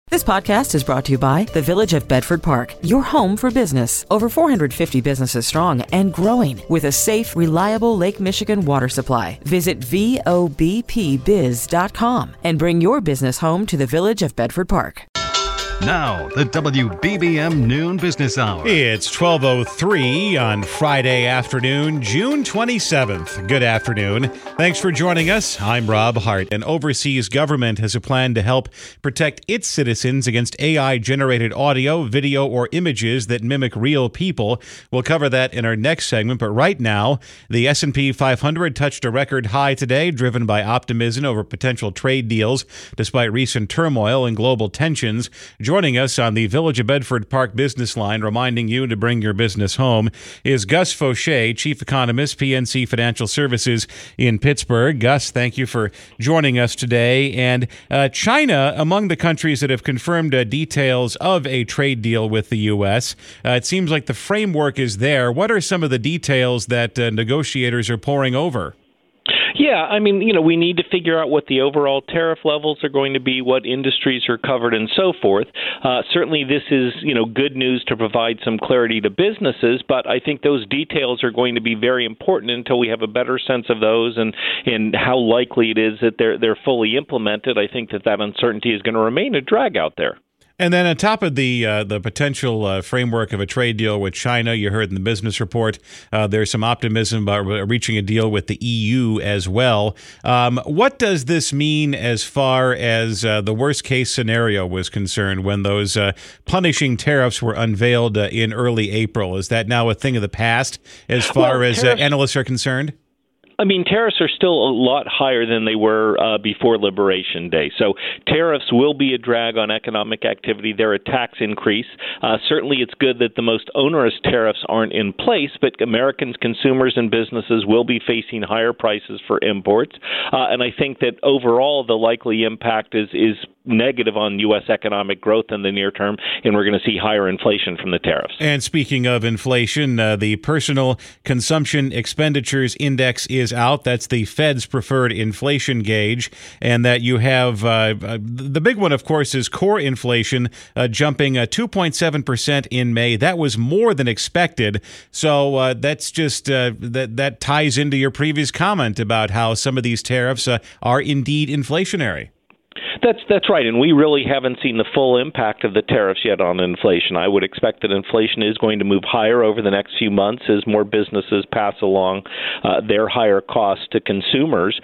This podcast is brought to you by the Village of Bedford Park, your home for business. Over 450 businesses strong and growing with a safe, reliable Lake Michigan water supply. Visit VOBPBiz.com and bring your business home to the Village of Bedford Park. Now, the WBBM Noon Business Hour. It's 12:03 on Friday afternoon, June 27th. Good afternoon. Thanks for joining us. I'm Rob Hart. An overseas government has a plan to help protect its citizens against AI-generated audio, video, or images that mimic real people. We'll cover that in our next segment, but right now, the S&P 500 touched a record high today, driven by optimism over potential trade deals, despite recent turmoil and global tensions. Joining us on the Village of Bedford Park business line, reminding you to bring your business home, is Gus Faucher, Chief Economist, PNC Financial Services in Pittsburgh. Gus, thank you for joining us today. And China, among the countries that have confirmed details of a trade deal with the U.S., it seems like the framework is there. What are some of the details that negotiators are poring over? Yeah, I mean, we need to figure out what the overall tariff levels are going to be, what industries are covered, and so forth. Certainly, this is, good news to provide some clarity to businesses, but I think those details are going to be very important until we have a better sense of those and how likely it is that they're fully implemented. I think that uncertainty is going to remain a drag out there. And then on top of the potential framework of a trade deal with China, you heard in the business report, there's some optimism about reaching a deal with the EU as well. What does this mean as far as the worst case scenario was concerned when those punishing tariffs were unveiled in early April? Is that now a thing of the past as far as analysts are concerned? I mean, tariffs are still a lot higher than they were before Liberation Day. So tariffs will be a drag on economic activity. They're a tax increase. Certainly, it's good that the most onerous tariffs aren't in place, but Americans, consumers, and businesses will be facing higher prices for imports. And I think that overall, the likely impact is negative on U.S. economic growth in the near term, and we're going to see higher inflation from the tariffs. And speaking of inflation, the Personal Consumption Expenditures Index is out. That's the Fed's preferred inflation gauge, and that you have the big one, of course, is core inflation jumping 2.7% in May. That was more than expected. So that's just that ties into your previous comment about how some of these tariffs are indeed inflationary. That's right, and we really haven't seen the full impact of the tariffs yet on inflation. I would expect that inflation is going to move higher over the next few months as more businesses pass along their higher costs to consumers.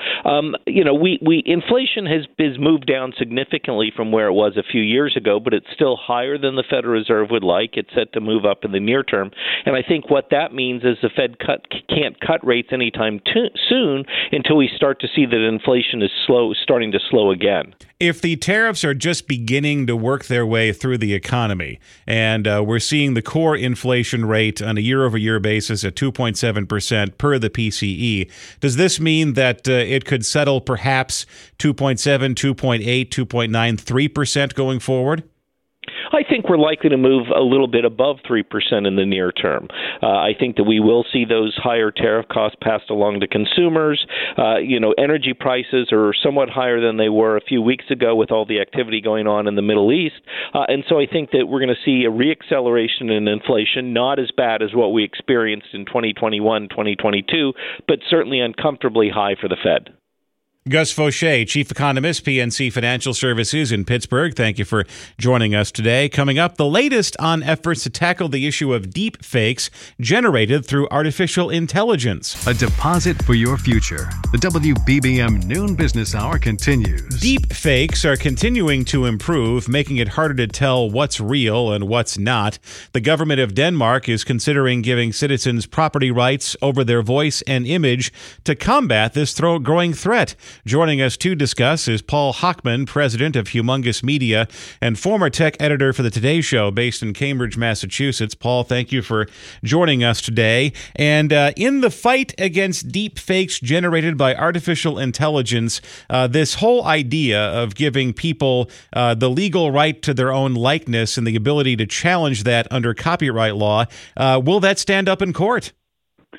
Inflation has moved down significantly from where it was a few years ago, but it's still higher than the Federal Reserve would like. It's set to move up in the near term, and I think what that means is the Fed can't cut rates anytime soon until we start to see that inflation is starting to slow again. If the tariffs are just beginning to work their way through the economy, and we're seeing the core inflation rate on a year-over-year basis at 2.7% per the PCE, does this mean that it could settle perhaps 2.7, 2.8, 2.93% going forward? I think we're likely to move a little bit above 3% in the near term. I think that we will see those higher tariff costs passed along to consumers. Energy prices are somewhat higher than they were a few weeks ago with all the activity going on in the Middle East. And so I think that we're going to see a reacceleration in inflation, not as bad as what we experienced in 2021, 2022, but certainly uncomfortably high for the Fed. Gus Faucher, Chief Economist, PNC Financial Services in Pittsburgh. Thank you for joining us today. Coming up, the latest on efforts to tackle the issue of deep fakes generated through artificial intelligence. A deposit for your future. The WBBM Noon Business Hour continues. Deep fakes are continuing to improve, making it harder to tell what's real and what's not. The government of Denmark is considering giving citizens property rights over their voice and image to combat this growing threat. Joining us to discuss is Paul Hochman, president of Humongous Media and former tech editor for the Today Show based in Cambridge, Massachusetts. Paul, thank you for joining us today. And in the fight against deep fakes generated by artificial intelligence, this whole idea of giving people the legal right to their own likeness and the ability to challenge that under copyright law, will that stand up in court?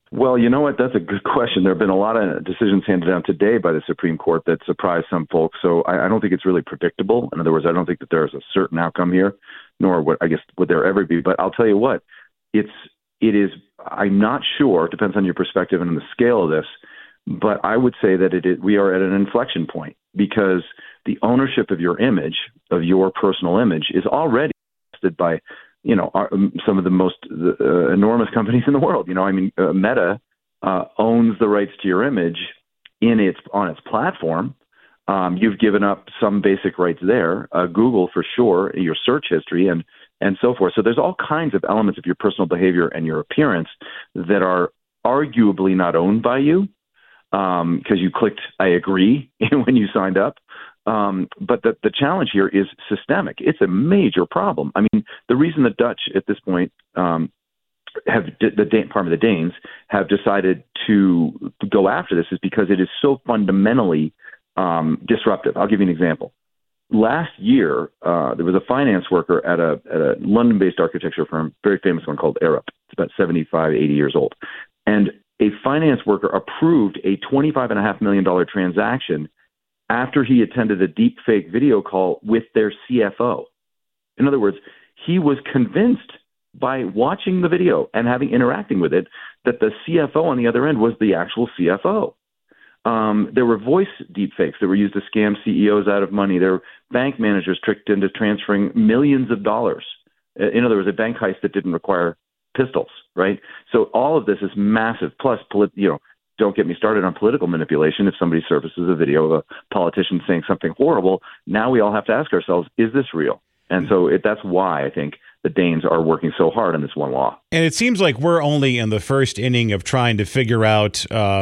Well, you know what? That's a good question. There have been a lot of decisions handed down today by the Supreme Court that surprised some folks. So I don't think it's really predictable. In other words, I don't think that there's a certain outcome here, nor would there ever be. But I'll tell you what, it is. I'm not sure. It depends on your perspective and the scale of this. But I would say that we are at an inflection point because the ownership of your image, of your personal image, is already vested by some of the most enormous companies in the world. Meta owns the rights to your image on its platform. You've given up some basic rights there. Google, for sure, your search history and so forth. So there's all kinds of elements of your personal behavior and your appearance that are arguably not owned by you because you clicked "I agree" when you signed up. But the challenge here is systemic. It's a major problem. I mean, the reason the Dutch at this point the Danes have decided to go after this is because it is so fundamentally disruptive. I'll give you an example. Last year, there was a finance worker at a London-based architecture firm, very famous one called Arup. It's about 75, 80 years old. And a finance worker approved a $25.5 million transaction after he attended a deep fake video call with their CFO. In other words, he was convinced by watching the video and interacting with it that the CFO on the other end was the actual CFO. There were voice deepfakes that were used to scam CEOs out of money. There were bank managers tricked into transferring millions of dollars. In other words, a bank heist that didn't require pistols, right? So all of this is massive. Plus, don't get me started on political manipulation. If somebody surfaces a video of a politician saying something horrible, now we all have to ask ourselves, is this real? And so that's why I think the Danes are working so hard on this one law. And it seems like we're only in the first inning of trying to figure out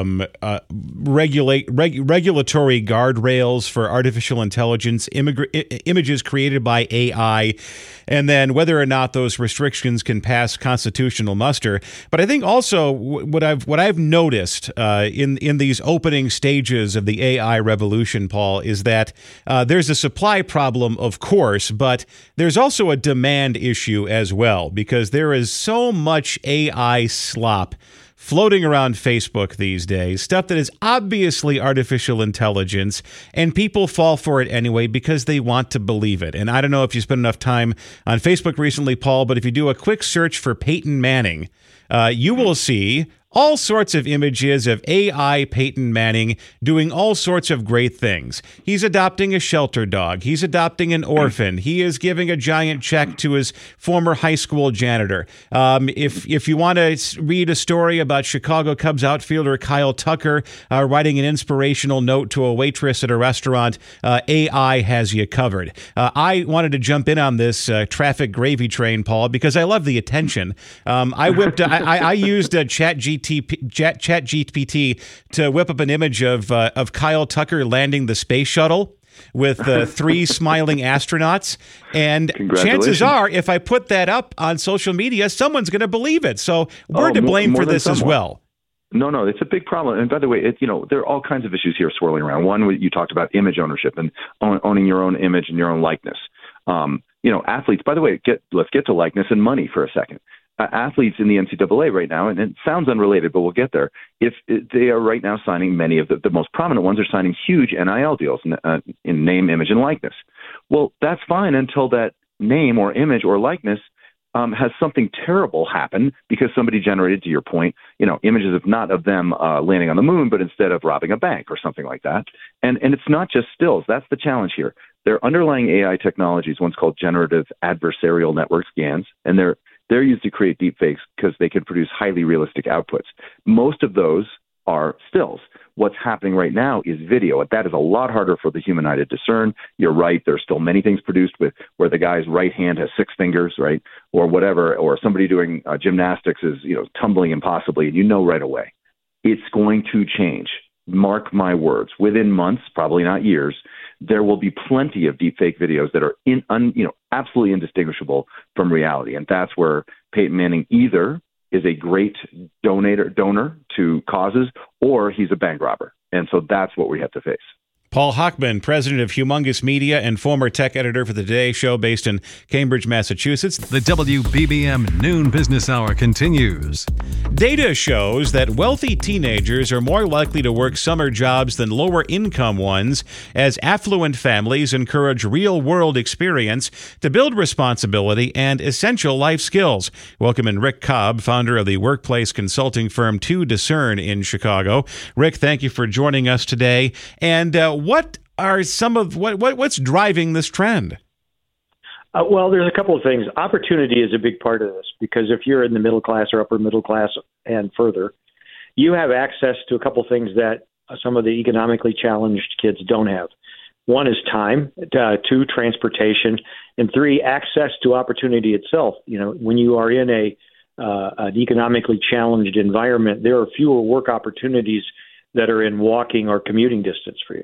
regulatory guardrails for artificial intelligence, images created by AI, and then whether or not those restrictions can pass constitutional muster. But I think also what I've noticed in these opening stages of the AI revolution, Paul, is that there's a supply problem, of course, but there's also a demand issue as well, because there is so much AI slop floating around Facebook these days, stuff that is obviously artificial intelligence, and people fall for it anyway because they want to believe it. And I don't know if you spent enough time on Facebook recently, Paul, but if you do a quick search for Peyton Manning, you will see all sorts of images of AI Peyton Manning doing all sorts of great things. He's adopting a shelter dog. He's adopting an orphan. He is giving a giant check to his former high school janitor. If you want to read a story about Chicago Cubs outfielder Kyle Tucker writing an inspirational note to a waitress at a restaurant, AI has you covered. I wanted to jump in on this traffic gravy train, Paul, because I love the attention. I used ChatGPT to whip up an image of Kyle Tucker landing the space shuttle with 3 smiling astronauts. And chances are, if I put that up on social media, someone's going to believe it. So we're to blame for this as well. No, it's a big problem. And by the way, there are all kinds of issues here swirling around. One, you talked about image ownership and owning your own image and your own likeness. Athletes, by the way, let's get to likeness and money for a second. Athletes in the NCAA right now, and it sounds unrelated, but we'll get there. If they are right now signing, many of the most prominent ones are signing huge NIL deals in name, image, and likeness. Well, that's fine until that name or image or likeness has something terrible happen because somebody generated, to your point, images not of them landing on the moon, but instead of robbing a bank or something like that. And it's not just stills. That's the challenge here. There are underlying AI technologies, one's called generative adversarial network scans, and they're used to create deepfakes because they can produce highly realistic outputs. Most of those are stills. What's happening right now is video, and that is a lot harder for the human eye to discern. You're right. There's still many things produced where the guy's right hand has 6 fingers, right, or whatever, or somebody doing gymnastics is tumbling impossibly, and right away. It's going to change. Mark my words. Within months, probably not years, there will be plenty of deepfake videos that are absolutely indistinguishable from reality, and that's where Peyton Manning either is a great donor to causes, or he's a bank robber, and so that's what we have to face. Paul Hochman, president of Humongous Media and former tech editor for the Today Show based in Cambridge, Massachusetts. The WBBM Noon Business Hour continues. Data shows that wealthy teenagers are more likely to work summer jobs than lower income ones as affluent families encourage real-world experience to build responsibility and essential life skills. Welcome in Rick Cobb, founder of the workplace consulting firm To Discern in Chicago. Rick, thank you for joining us today. And what are some of what's driving this trend? Well, there's a couple of things. Opportunity is a big part of this because if you're in the middle class or upper middle class and further, you have access to a couple of things that some of the economically challenged kids don't have. One is time, two, transportation, and three, access to opportunity itself. You know, when you are in an economically challenged environment, there are fewer work opportunities that are in walking or commuting distance for you.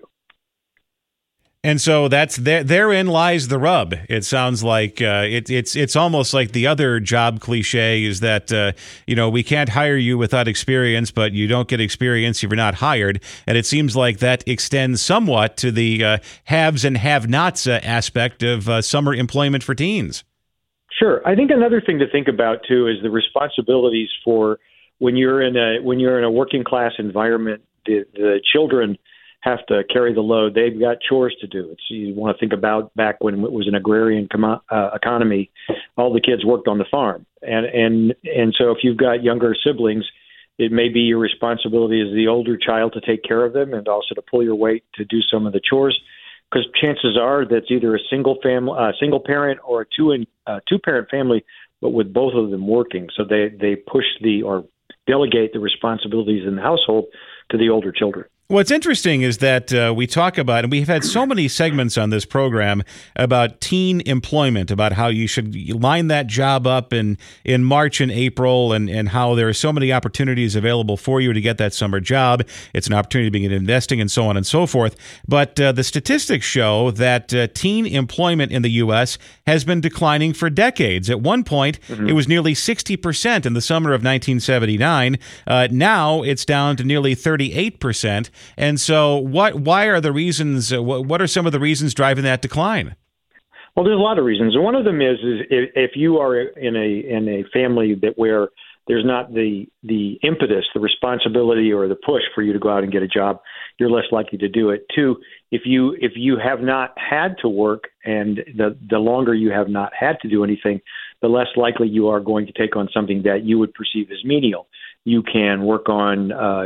And so therein lies the rub. It sounds like it's almost like the other job cliche is that we can't hire you without experience, but you don't get experience if you're not hired. And it seems like that extends somewhat to the haves and have-nots aspect of summer employment for teens. Sure. I think another thing to think about too is the responsibilities for when you're in a working class environment. The children have to carry the load. They've got chores to do. You want to think about back when it was an agrarian economy, all the kids worked on the farm. And so if you've got younger siblings, it may be your responsibility as the older child to take care of them and also to pull your weight to do some of the chores. Because chances are that's either a single parent or a two-parent family, but with both of them working. So they push or delegate the responsibilities in the household to the older children. What's interesting is that we talk about, and we've had so many segments on this program about teen employment, about how you should line that job up in March and April, and how there are so many opportunities available for you to get that summer job. It's an opportunity to begin investing and so on and so forth. But the statistics show that teen employment in the U.S. has been declining for decades. At one point, it was nearly 60% in the summer of 1979. Now it's down to nearly 38%. And so why are the reasons, what are some of the reasons driving that decline? Well, there's a lot of reasons. One of them is if you are in a family where there's not the impetus, the responsibility, or the push for you to go out and get a job, you're less likely to do it. Two, if you have not had to work, and the longer you have not had to do anything, the less likely you are going to take on something that you would perceive as menial. You can work on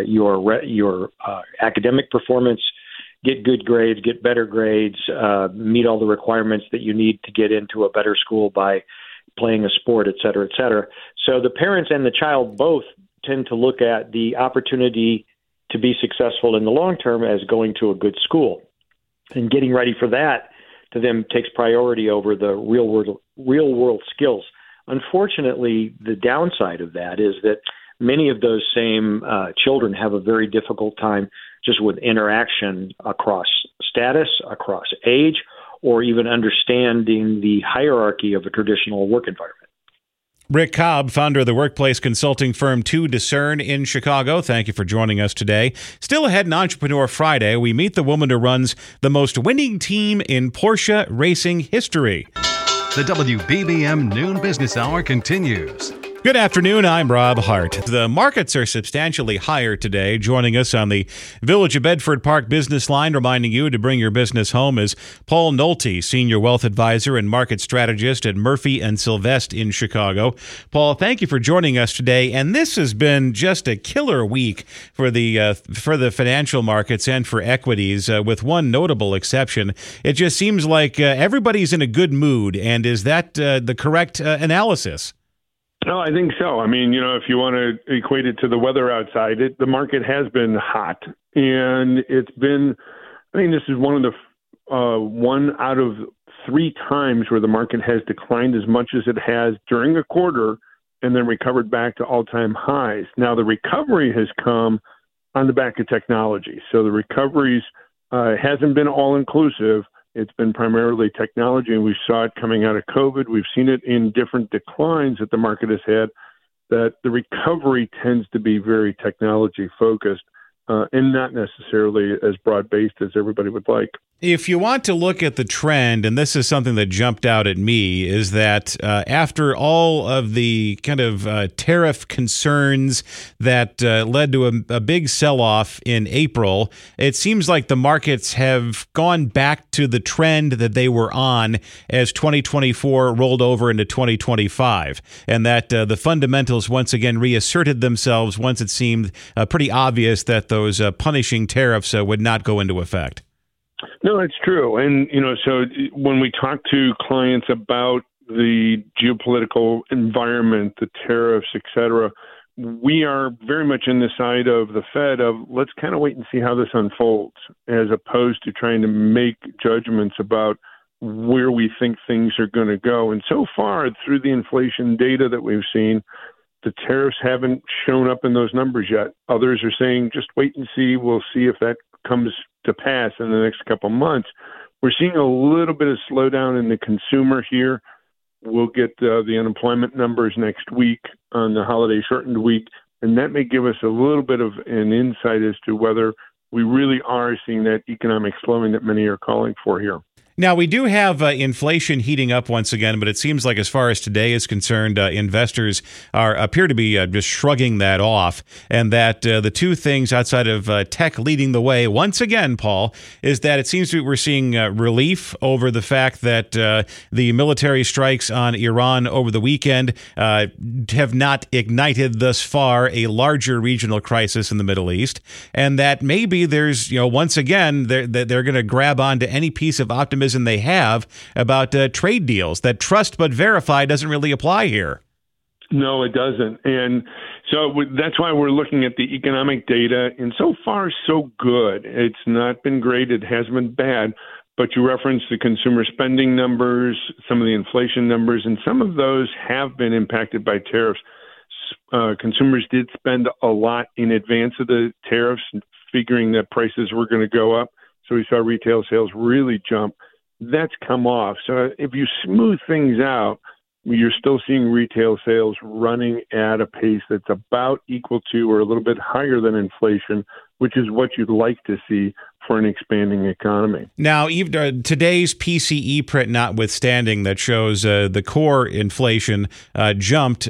your academic performance, get good grades, get better grades, meet all the requirements that you need to get into a better school by playing a sport, et cetera, et cetera. So the parents and the child both tend to look at the opportunity to be successful in the long term as going to a good school. And getting ready for that to them takes priority over the real world skills. Unfortunately, the downside of that is that many of those same children have a very difficult time just with interaction across status, across age, or even understanding the hierarchy of a traditional work environment. Rick Cobb, founder of the workplace consulting firm To Discern in Chicago. Thank you for joining us today. Still ahead in Entrepreneur Friday, we meet the woman who runs the most winning team in Porsche racing history. The WBBM Noon Business Hour continues. Good afternoon, I'm Rob Hart. The markets are substantially higher today. Joining us on the Village of Bedford Park business line, reminding you to bring your business home, is Paul Nolte, Senior Wealth Advisor and Market Strategist at Murphy & Sylvest in Chicago. Paul, thank you for joining us today. And this has been just a killer week for the financial markets and for equities, with one notable exception. It just seems like everybody's in a good mood. And is that the correct analysis? No, I think so. I mean, if you want to equate it to the weather outside, the market has been hot, and it's been. I think this is one of the one out of 3 times where the market has declined as much as it has during a quarter, and then recovered back to all-time highs. Now, the recovery has come on the back of technology, so the recoveries hasn't been all-inclusive. It's been primarily technology, and we saw it coming out of COVID. We've seen it in different declines that the market has had, that the recovery tends to be very technology-focused. and not necessarily as broad-based as everybody would like. If you want to look at the trend, and this is something that jumped out at me, is that after all of the kind of tariff concerns that led to a big sell-off in April, it seems like the markets have gone back to the trend that they were on as 2024 rolled over into 2025, and that the fundamentals once again reasserted themselves once it seemed pretty obvious that those punishing tariffs would not go into effect. No, it's true. And, so when we talk to clients about the geopolitical environment, the tariffs, et cetera, we are very much in the side of the Fed of let's kind of wait and see how this unfolds, as opposed to trying to make judgments about where we think things are going to go. And so far, through the inflation data that we've seen, the tariffs haven't shown up in those numbers yet. Others are saying just wait and see. We'll see if that comes to pass in the next couple of months. We're seeing a little bit of slowdown in the consumer here. We'll get the unemployment numbers next week on the holiday shortened week, and that may give us a little bit of an insight as to whether we really are seeing that economic slowing that many are calling for here. Now, we do have inflation heating up once again, but it seems like as far as today is concerned, investors appear to be just shrugging that off, and that the two things outside of tech leading the way, once again, Paul, is that it seems we're seeing relief over the fact that the military strikes on Iran over the weekend have not ignited thus far a larger regional crisis in the Middle East, and that maybe there's, once again, they're going to grab onto any piece of optimism they have about trade deals, that trust but verify doesn't really apply here. No, it doesn't. And so that's why we're looking at the economic data, and so far, so good. It's not been great. It has been bad. But you referenced the consumer spending numbers, some of the inflation numbers, and some of those have been impacted by tariffs. Consumers did spend a lot in advance of the tariffs, figuring that prices were going to go up. So we saw retail sales really jump. That's come off. So if you smooth things out, you're still seeing retail sales running at a pace that's about equal to or a little bit higher than inflation, which is what you'd like to see for an expanding economy. Now, today's PCE print notwithstanding, that shows the core inflation jumped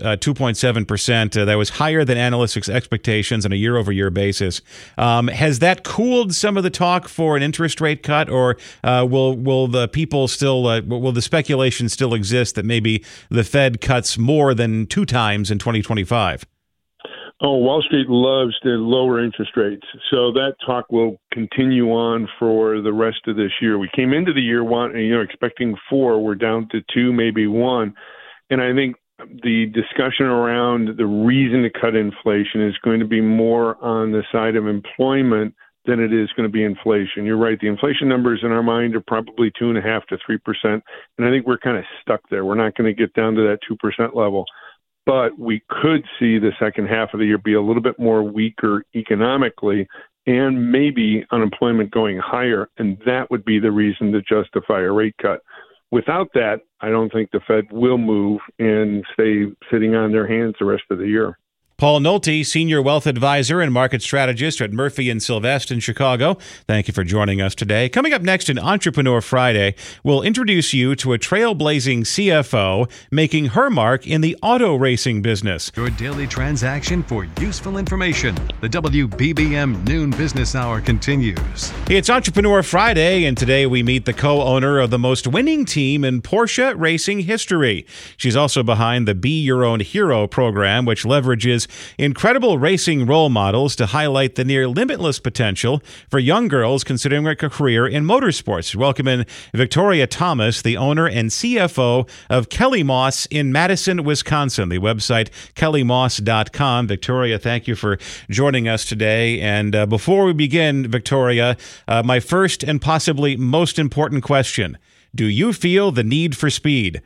2.7%. That was higher than analysts' expectations on a year-over-year basis. Has that cooled some of the talk for an interest rate cut, or will the people still will the speculation still exist that maybe the Fed cuts more than 2 times in 2025? Oh, Wall Street loves to lower interest rates. So that talk will continue on for the rest of this year. We came into the year expecting 4. We're down to 2, maybe 1. And I think the discussion around the reason to cut inflation is going to be more on the side of employment than it is going to be inflation. You're right. The inflation numbers in our mind are probably 2.5% to 3%. And I think we're kind of stuck there. We're not going to get down to that 2% level. But we could see the second half of the year be a little bit more weaker economically, and maybe unemployment going higher, and that would be the reason to justify a rate cut. Without that, I don't think the Fed will move and stay sitting on their hands the rest of the year. Paul Nolte, Senior Wealth Advisor and Market Strategist at Murphy & Sylvester in Chicago. Thank you for joining us today. Coming up next in Entrepreneur Friday, we'll introduce you to a trailblazing CFO making her mark in the auto racing business. Your daily transaction for useful information. The WBBM Noon Business Hour continues. It's Entrepreneur Friday, and today we meet the co-owner of the most winning team in Porsche racing history. She's also behind the Be Your Own Hero program, which leverages incredible racing role models to highlight the near limitless potential for young girls considering a career in motorsports. Welcome in Victoria Thomas, the owner and CFO of Kelly Moss in Madison, Wisconsin. The website kellymoss.com. Victoria, thank you for joining us today. And before we begin, Victoria, my first and possibly most important question: do you feel the need for speed?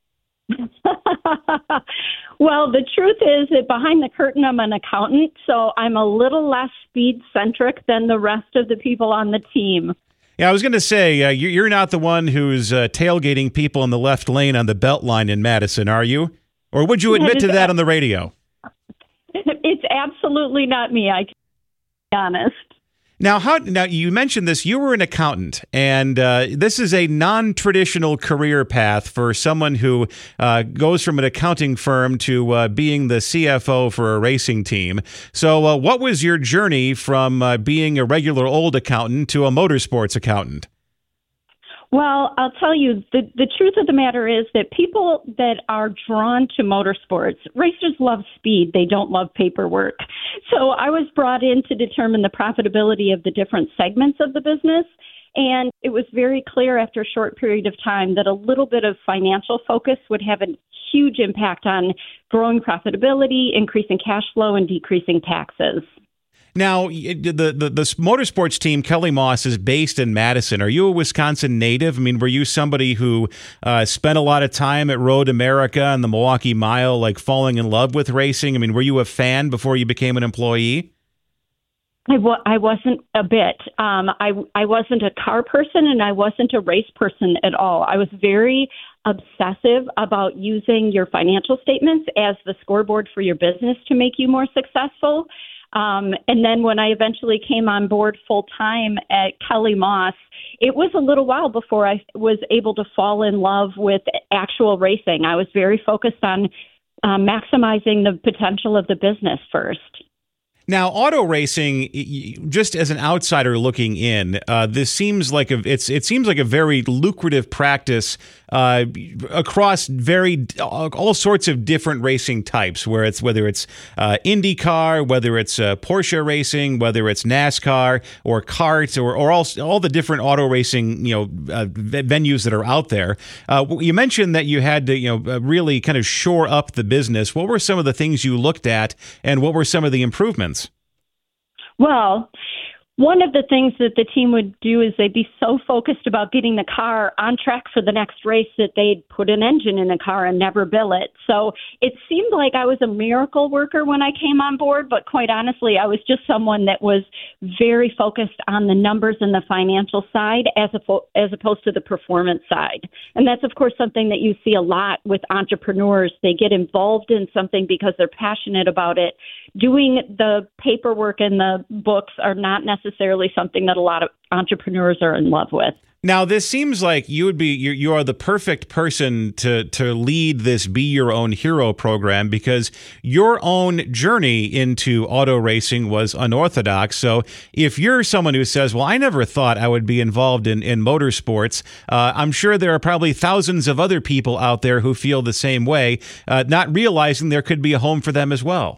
Well, the truth is that behind the curtain, I'm an accountant, so I'm a little less speed-centric than the rest of the people on the team. Yeah, I was going to say, you're not the one who's tailgating people in the left lane on the Beltline in Madison, are you? Or would you admit to that on the radio? It's absolutely not me. honest. Now you mentioned this. You were an accountant, and this is a non-traditional career path for someone who goes from an accounting firm to being the CFO for a racing team. So, what was your journey from being a regular old accountant to a motorsports accountant? Well, I'll tell you, the truth of the matter is that people that are drawn to motorsports, racers love speed. They don't love paperwork. So I was brought in to determine the profitability of the different segments of the business. And it was very clear after a short period of time that a little bit of financial focus would have a huge impact on growing profitability, increasing cash flow, and decreasing taxes. Now, the motorsports team, Kelly Moss, is based in Madison. Are you a Wisconsin native? I mean, were you somebody who spent a lot of time at Road America and the Milwaukee Mile, like falling in love with racing? I mean, were you a fan before you became an employee? I wasn't a bit. I wasn't a car person, and I wasn't a race person at all. I was very obsessive about using your financial statements as the scoreboard for your business to make you more successful. And then when I eventually came on board full time at Kelly Moss, it was a little while before I was able to fall in love with actual racing. I was very focused on maximizing the potential of the business first. Now, auto racing, just as an outsider looking in, this seems like it seems like a very lucrative practice across all sorts of different racing types. Whether it's IndyCar, whether it's Porsche racing, whether it's NASCAR or karts, or all the different auto racing venues that are out there. You mentioned that you had to really kind of shore up the business. What were some of the things you looked at, and what were some of the improvements? Well, one of the things that the team would do is they'd be so focused about getting the car on track for the next race that they'd put an engine in the car and never bill it. So it seemed like I was a miracle worker when I came on board, but quite honestly, I was just someone that was very focused on the numbers and the financial side as opposed to the performance side. And that's, of course, something that you see a lot with entrepreneurs. They get involved in something because they're passionate about it. Doing the paperwork and the books are not necessarily something that a lot of entrepreneurs are in love with. Now, this seems like you are the perfect person to lead this Be Your Own Hero program, because your own journey into auto racing was unorthodox. So if you're someone who says, well, I never thought I would be involved in motorsports, I'm sure there are probably thousands of other people out there who feel the same way, not realizing there could be a home for them as well.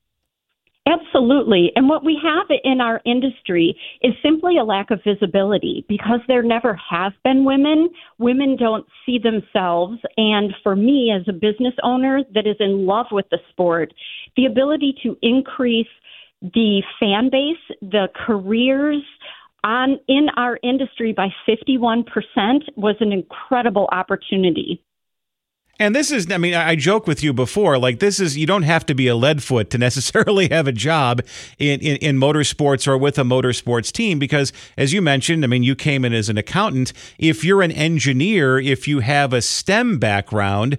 Absolutely. And what we have in our industry is simply a lack of visibility because there never have been women. Women don't see themselves. And for me, as a business owner that is in love with the sport, the ability to increase the fan base, the careers in our industry by 51% was an incredible opportunity. And this is, I mean, I joke with you before, like you don't have to be a leadfoot to necessarily have a job in motorsports or with a motorsports team, because as you mentioned, I mean, you came in as an accountant. If you're an engineer, if you have a STEM background,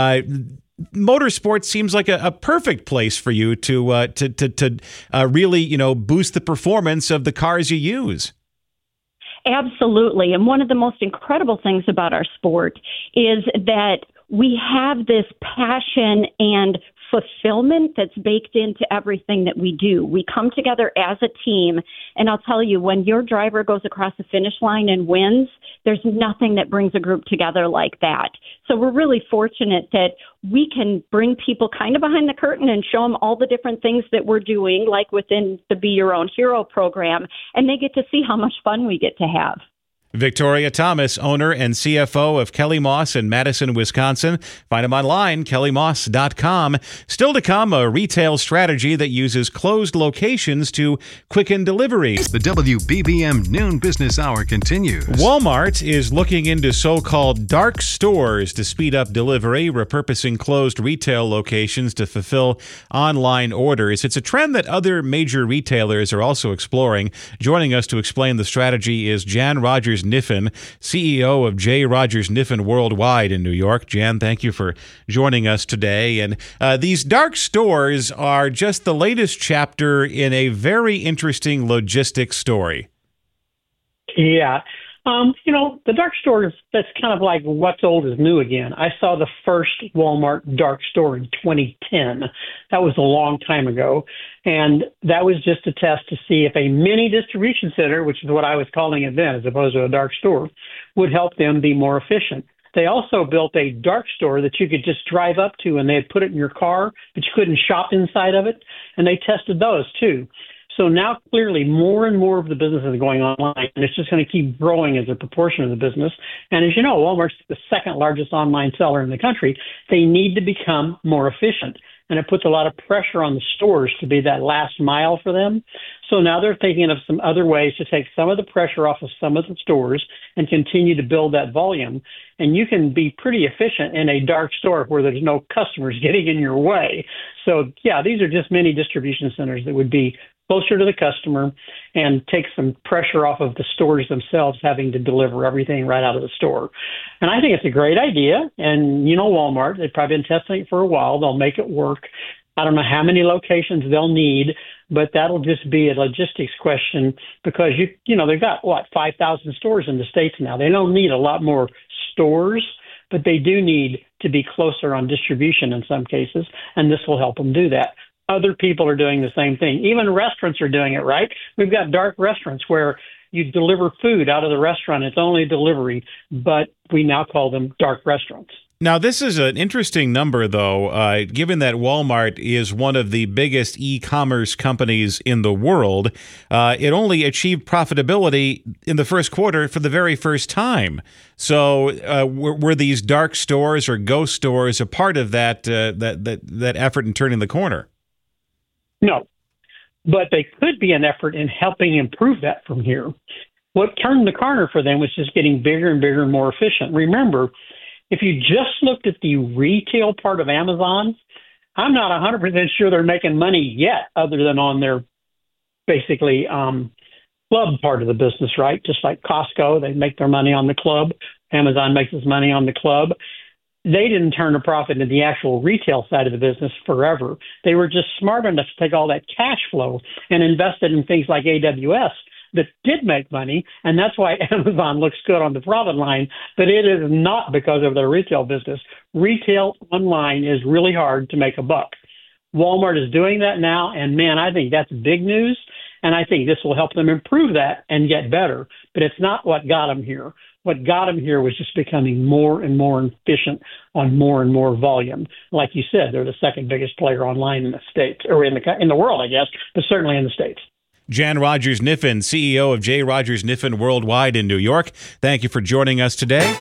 motorsports seems like a perfect place for you to really, boost the performance of the cars you use. Absolutely. And one of the most incredible things about our sport is that we have this passion and fulfillment that's baked into everything that we do. We come together as a team, and I'll tell you, when your driver goes across the finish line and wins, there's nothing that brings a group together like that. So we're really fortunate that we can bring people kind of behind the curtain and show them all the different things that we're doing, like within the Be Your Own Hero program, and they get to see how much fun we get to have. Victoria Thomas, owner and CFO of Kelly Moss in Madison, Wisconsin. Find them online, kellymoss.com. Still to come, a retail strategy that uses closed locations to quicken delivery. The WBBM Noon Business Hour continues. Walmart is looking into so-called dark stores to speed up delivery, repurposing closed retail locations to fulfill online orders. It's a trend that other major retailers are also exploring. Joining us to explain the strategy is Jan Rogers Rogers Kniffen, CEO of J. Rogers Kniffen Worldwide in New York. Jan, thank you for joining us today. And these dark stores are just the latest chapter in a very interesting logistics story. Yeah. The dark stores, that's kind of like what's old is new again. I saw the first Walmart dark store in 2010. That was a long time ago. And that was just a test to see if a mini distribution center, which is what I was calling it then, as opposed to a dark store, would help them be more efficient. They also built a dark store that you could just drive up to and they'd put it in your car, but you couldn't shop inside of it. And they tested those too. So now clearly more and more of the business is going online, and it's just going to keep growing as a proportion of the business. And as you know, Walmart's the second largest online seller in the country. They need to become more efficient, and it puts a lot of pressure on the stores to be that last mile for them. So now they're thinking of some other ways to take some of the pressure off of some of the stores and continue to build that volume. And you can be pretty efficient in a dark store where there's no customers getting in your way. So, yeah, these are just mini distribution centers that would be closer to the customer and take some pressure off of the stores themselves having to deliver everything right out of the store. And I think it's a great idea. And, Walmart, they've probably been testing it for a while. They'll make it work. I don't know how many locations they'll need, but that'll just be a logistics question because, they've got, 5,000 stores in the States now. They don't need a lot more stores, but they do need to be closer on distribution in some cases, and this will help them do that. Other people are doing the same thing. Even restaurants are doing it, right? We've got dark restaurants where you deliver food out of the restaurant. It's only delivery, but we now call them dark restaurants. Now, this is an interesting number, though, given that Walmart is one of the biggest e-commerce companies in the world. It only achieved profitability in the first quarter for the very first time. So were these dark stores or ghost stores a part of that effort in turning the corner? No, but they could be an effort in helping improve that from here. What turned the corner for them was just getting bigger and bigger and more efficient. Remember, if you just looked at the retail part of Amazon, I'm not 100% sure they're making money yet other than on their basically club part of the business, right? Just like Costco, they make their money on the club. Amazon makes its money on the club. They didn't turn a profit in the actual retail side of the business forever. They were just smart enough to take all that cash flow and invest it in things like AWS that did make money, and that's why Amazon looks good on the profit line, but it is not because of their retail business. Retail online is really hard to make a buck. Walmart is doing that now, and man, I think that's big news, and I think this will help them improve that and get better, but it's not what got them here. What got them here was just becoming more and more efficient on more and more volume. Like you said, they're the second biggest player online in the States, or in the world, I guess, but certainly in the States. Jan Rogers Kniffen, CEO of J. Rogers Kniffen Worldwide in New York. Thank you for joining us today.